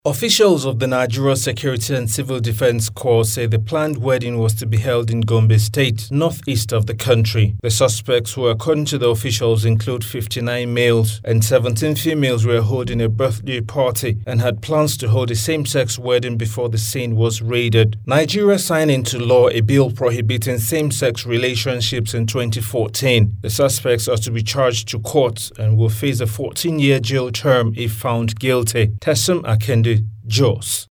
Officials of the Nigeria Security and Civil Defense Corps say the planned wedding was to be held in Gombe State, northeast of the country. The suspects, who according to the officials include 59 males and 17 females, were holding a birthday party and had plans to hold a same-sex wedding before the scene was raided. Nigeria signed into law a bill prohibiting same-sex relationships in 2014. The suspects are to be charged to court and will face a 14-year jail term if found guilty. Tessim Akende, Jos.